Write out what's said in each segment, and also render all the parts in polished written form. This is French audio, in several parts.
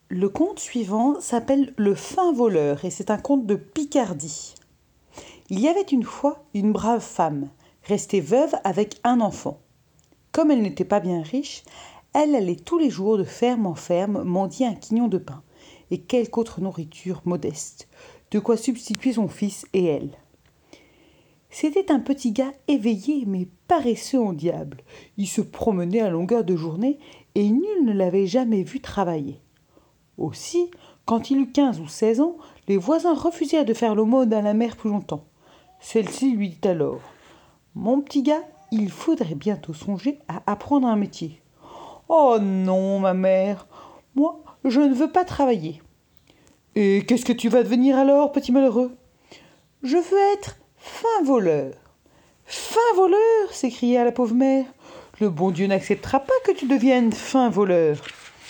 Le conte suivant s'appelle Le fin voleur et c'est un conte de Picardie. Il y avait une fois une brave femme, restée veuve avec un enfant. Comme elle n'était pas bien riche, elle allait tous les jours de ferme en ferme mendier un quignon de pain et quelque autre nourriture modeste, de quoi substituer son fils et elle. C'était un petit gars éveillé mais paresseux en diable. Il se promenait à longueur de journée et nul ne l'avait jamais vu travailler. Aussi, quand il eut 15 ou 16 ans, les voisins refusèrent de faire l'aumône à la mère plus longtemps. Celle-ci lui dit alors « Mon petit gars, il faudrait bientôt songer à apprendre un métier. »« Oh non, ma mère, moi, je ne veux pas travailler. »« Et qu'est-ce que tu vas devenir alors, petit malheureux ?»« Je veux être fin voleur. »« Fin voleur ?» s'écria la pauvre mère. « Le bon Dieu n'acceptera pas que tu deviennes fin voleur. »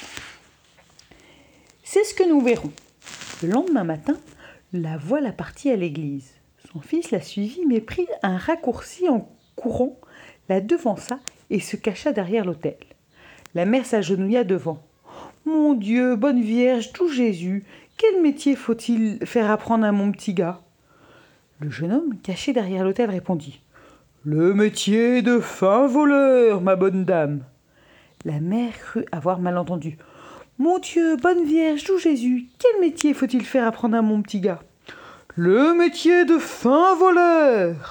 C'est ce que nous verrons. Le lendemain matin, la voilà partie à l'église. Son fils la suivit, mais prit un raccourci en courant, la devança et se cacha derrière l'autel. La mère s'agenouilla devant. « Mon Dieu, bonne Vierge, tout Jésus, quel métier faut-il faire apprendre à mon petit gars ?» Le jeune homme, caché derrière l'autel, répondit « Le métier de fin voleur, ma bonne dame. » La mère crut avoir mal entendu. « Mon Dieu, bonne Vierge, tout Jésus, quel métier faut-il faire apprendre à mon petit gars ?»« Le métier de fin voleur. »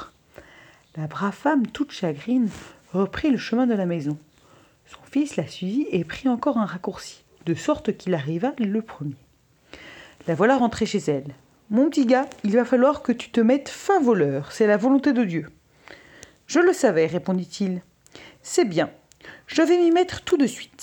La brave femme, toute chagrine, reprit le chemin de la maison. Son fils la suivit et prit encore un raccourci, de sorte qu'il arriva le premier. La voilà rentrée chez elle. « Mon petit gars, il va falloir que tu te mettes fin voleur, c'est la volonté de Dieu. »« Je le savais, répondit-il. C'est bien, je vais m'y mettre tout de suite. »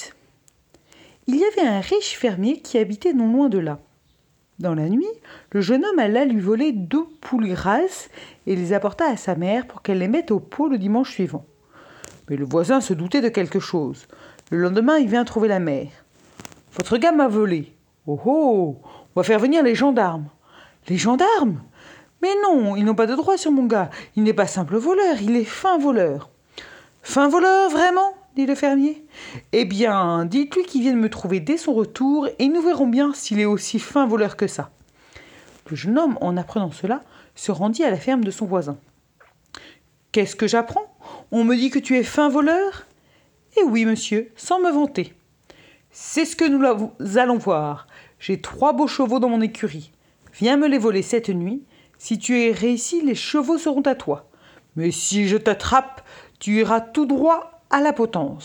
Il y avait un riche fermier qui habitait non loin de là. Dans la nuit, le jeune homme alla lui voler 2 poules grasses et les apporta à sa mère pour qu'elle les mette au pot le dimanche suivant. Mais le voisin se doutait de quelque chose. Le lendemain, il vint trouver la mère. « Votre gars m'a volé. Oh oh, on va faire venir les gendarmes. »« Les gendarmes ? Mais non, ils n'ont pas de droit sur mon gars. Il n'est pas simple voleur, il est fin voleur. »« Fin voleur, vraiment ? » dit le fermier. « Eh bien, dites-lui qu'il vienne me trouver dès son retour et nous verrons bien s'il est aussi fin voleur que ça. » Le jeune homme, en apprenant cela, se rendit à la ferme de son voisin. « Qu'est-ce que j'apprends ? On me dit que tu es fin voleur ? » ?»« Eh oui, monsieur, sans me vanter. »« C'est ce que nous allons voir. J'ai 3 beaux chevaux dans mon écurie. Viens me les voler cette nuit. Si tu es réussi, les chevaux seront à toi. Mais si je t'attrape, tu iras tout droit à la potence. »«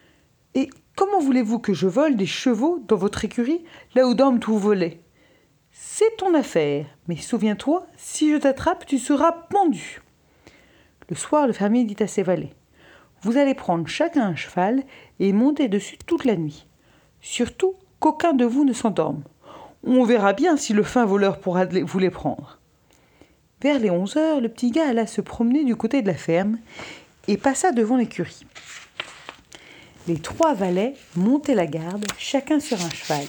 Et comment voulez-vous que je vole des chevaux dans votre écurie, là où dorment tous vos laits ? C'est ton affaire, mais souviens-toi, si je t'attrape, tu seras pendu. » Le soir, le fermier dit à ses valets : « Vous allez prendre chacun un cheval et monter dessus toute la nuit. Surtout qu'aucun de vous ne s'endorme. On verra bien si le fin voleur pourra vous les prendre. » Vers les 11 heures, le petit gars alla se promener du côté de la ferme et passa devant l'écurie. Les 3 valets montaient la garde, chacun sur un cheval.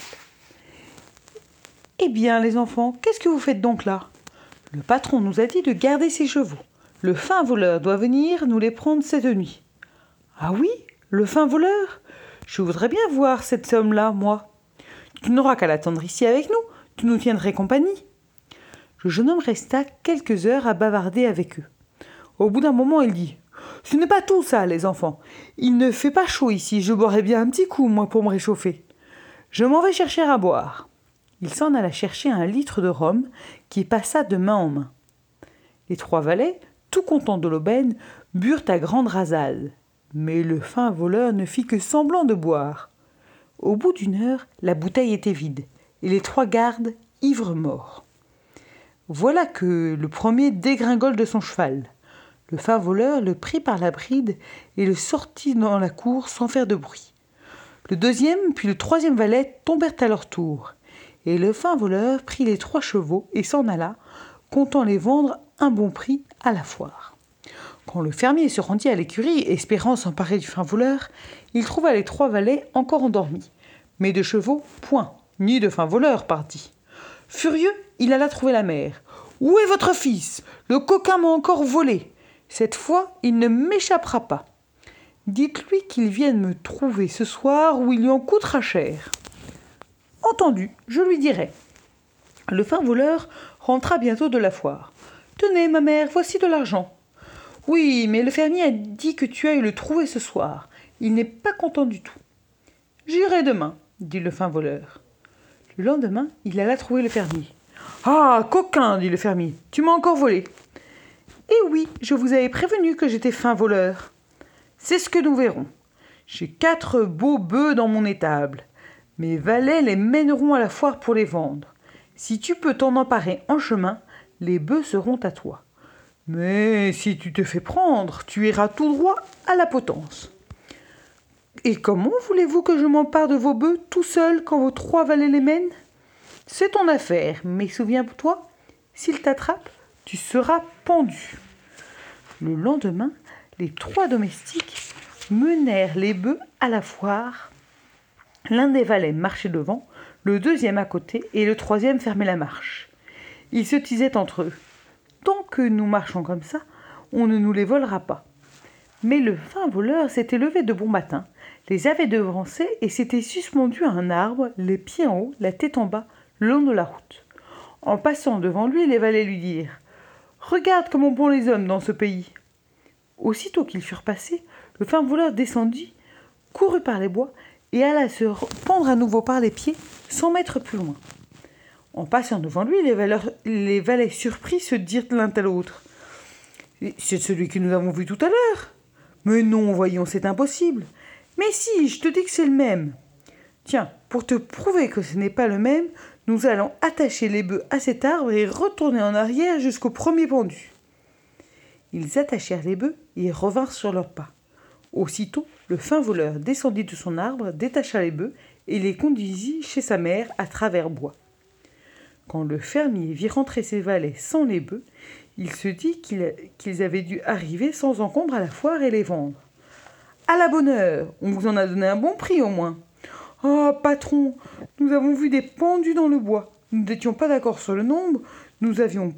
« Eh bien, les enfants, qu'est-ce que vous faites donc là ? Le patron nous a dit de garder ses chevaux. Le fin voleur doit venir nous les prendre cette nuit. »« Ah oui, le fin voleur ? Je voudrais bien voir cet homme-là, moi. Tu n'auras qu'à l'attendre ici avec nous, tu nous tiendrais compagnie. » Le jeune homme resta quelques heures à bavarder avec eux. Au bout d'un moment, il dit : « Ce n'est pas tout ça, les enfants. Il ne fait pas chaud ici, je boirais bien un petit coup, moi, pour me réchauffer. Je m'en vais chercher à boire. » Il s'en alla chercher 1 litre de rhum qui passa de main en main. Les 3 valets, tout contents de l'aubaine, burent à grande rasade. Mais le fin voleur ne fit que semblant de boire. Au bout d'1 heure, la bouteille était vide, et les 3 gardes ivres morts. Voilà que le premier dégringole de son cheval. Le fin voleur le prit par la bride et le sortit dans la cour sans faire de bruit. Le 2e puis le 3e valet tombèrent à leur tour, et le fin voleur prit les 3 chevaux et s'en alla, comptant les vendre un bon prix à la foire. Quand le fermier se rendit à l'écurie, espérant s'emparer du fin voleur, il trouva les 3 valets encore endormis, mais de chevaux, point, ni de fin voleur, pardi. Furieux, il alla trouver la mère. « Où est votre fils ? Le coquin m'a encore volé. Cette fois, il ne m'échappera pas. Dites-lui qu'il vienne me trouver ce soir ou il lui en coûtera cher. »« Entendu, je lui dirai. Le fin voleur rentra bientôt de la foire. Tenez, ma mère, voici de l'argent. Oui, mais le fermier a dit que tu ailles le trouver ce soir. Il n'est pas content du tout. J'irai demain, dit le fin voleur. Le lendemain, il alla trouver le fermier. Ah, coquin, dit le fermier, tu m'as encore volé. Eh oui, je vous avais prévenu que j'étais fin voleur. C'est ce que nous verrons. J'ai 4 beaux bœufs dans mon étable. Mes valets les mèneront à la foire pour les vendre. Si tu peux t'en emparer en chemin, les bœufs seront à toi. Mais si tu te fais prendre, tu iras tout droit à la potence. Et comment voulez-vous que je m'empare de vos bœufs tout seul quand vos 3 valets les mènent ? C'est ton affaire, mais souviens-toi, s'il t'attrape, tu seras pendu. Le lendemain, les 3 domestiques menèrent les bœufs à la foire. L'un des valets marchait devant, le deuxième à côté et le troisième fermait la marche. Ils se disaient entre eux. Tant que nous marchons comme ça, on ne nous les volera pas. Mais le fin voleur s'était levé de bon matin, les avait devancés et s'était suspendu à un arbre, les pieds en haut, la tête en bas, le long de la route. En passant devant lui, les valets lui dirent « Regarde comme on pond les hommes dans ce pays !» Aussitôt qu'ils furent passés, le fin voleur descendit, courut par les bois et alla se pendre à nouveau par les pieds, 100 mètres plus loin. En passant devant lui, les valets surpris se dirent l'un à l'autre « C'est celui que nous avons vu tout à l'heure !»« Mais non, voyons, c'est impossible !»« Mais si, je te dis que c'est le même !»« Tiens, pour te prouver que ce n'est pas le même, nous allons attacher les bœufs à cet arbre et retourner en arrière jusqu'au premier pendu. » Ils attachèrent les bœufs et revinrent sur leurs pas. Aussitôt, le fin voleur descendit de son arbre, détacha les bœufs et les conduisit chez sa mère à travers bois. Quand le fermier vit rentrer ses valets sans les bœufs, il se dit qu'ils avaient dû arriver sans encombre à la foire et les vendre. « À la bonne heure, on vous en a donné un bon prix au moins. »« Oh, patron, nous avons vu des pendus dans le bois. Nous n'étions pas d'accord sur le nombre, nous avions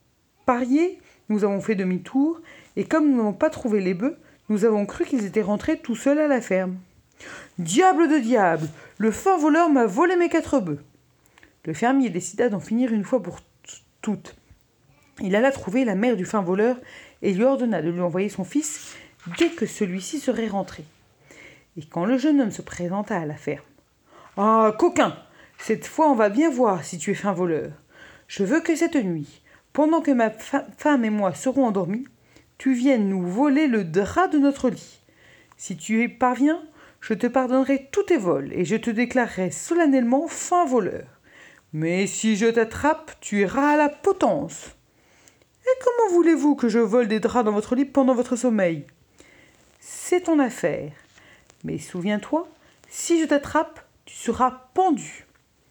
parié, nous avons fait demi-tour, et comme nous n'avons pas trouvé les bœufs, nous avons cru qu'ils étaient rentrés tout seuls à la ferme. Diable de diable, le fin voleur m'a volé mes 4 bœufs. » Le fermier décida d'en finir une fois pour toutes. Il alla trouver la mère du fin voleur et lui ordonna de lui envoyer son fils dès que celui-ci serait rentré. Et quand le jeune homme se présenta à la ferme. « Ah, coquin, cette fois on va bien voir si tu es fin voleur. Je veux que cette nuit, pendant que ma femme et moi serons endormis, tu viennes nous voler le drap de notre lit. Si tu y parviens, je te pardonnerai tous tes vols et je te déclarerai solennellement fin voleur. Mais si je t'attrape, tu iras à la potence. Et comment voulez-vous que je vole des draps dans votre lit pendant votre sommeil ? C'est ton affaire. Mais souviens-toi, si je t'attrape, tu seras pendu. »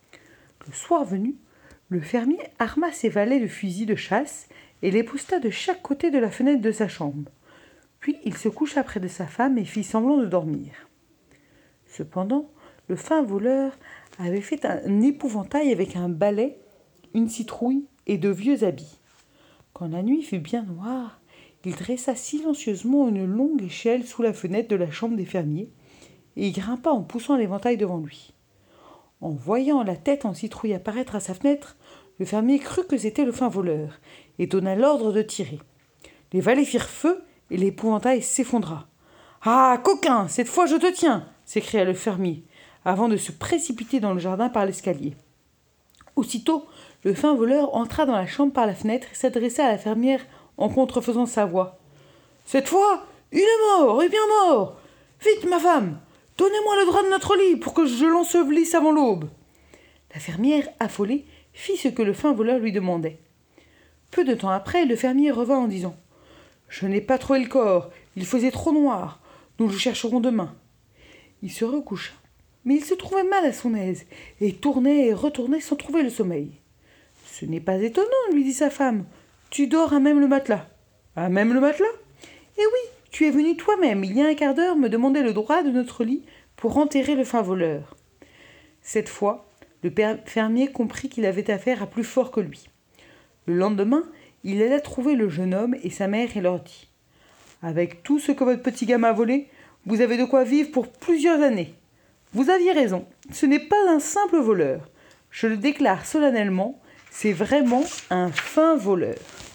Le soir venu, le fermier arma ses valets de fusils de chasse et les posta de chaque côté de la fenêtre de sa chambre. Puis il se coucha près de sa femme et fit semblant de dormir. Cependant, le fin voleur avait fait un épouvantail avec un balai, une citrouille et de vieux habits. Quand la nuit fut bien noire, il dressa silencieusement une longue échelle sous la fenêtre de la chambre des fermiers et y grimpa en poussant l'éventail devant lui. En voyant la tête en citrouille apparaître à sa fenêtre, le fermier crut que c'était le fin voleur et donna l'ordre de tirer. Les valets firent feu et l'épouvantail s'effondra. « Ah, coquin, cette fois je te tiens !» s'écria le fermier, avant de se précipiter dans le jardin par l'escalier. Aussitôt, le fin voleur entra dans la chambre par la fenêtre et s'adressa à la fermière en contrefaisant sa voix. « Cette fois, il est mort, et bien mort ! Vite, ma femme, donnez-moi le drap de notre lit pour que je l'ensevelisse avant l'aube. » La fermière, affolée, fit ce que le fin voleur lui demandait. Peu de temps après, le fermier revint en disant « Je n'ai pas trouvé le corps, il faisait trop noir, nous le chercherons demain. » Il se recoucha, mais il se trouvait mal à son aise, et tournait et retournait sans trouver le sommeil. « Ce n'est pas étonnant, lui dit sa femme, tu dors à même le matelas. »« À même le matelas ? Eh oui, tu es venu toi-même, il y a un quart d'heure, me demander le droit de notre lit pour enterrer le fin voleur. » Cette fois, le fermier comprit qu'il avait affaire à plus fort que lui. Le lendemain, il alla trouver le jeune homme et sa mère et leur dit « Avec tout ce que votre petit gars m'a volé, vous avez de quoi vivre pour plusieurs années. Vous aviez raison, ce n'est pas un simple voleur. Je le déclare solennellement, c'est vraiment un fin voleur.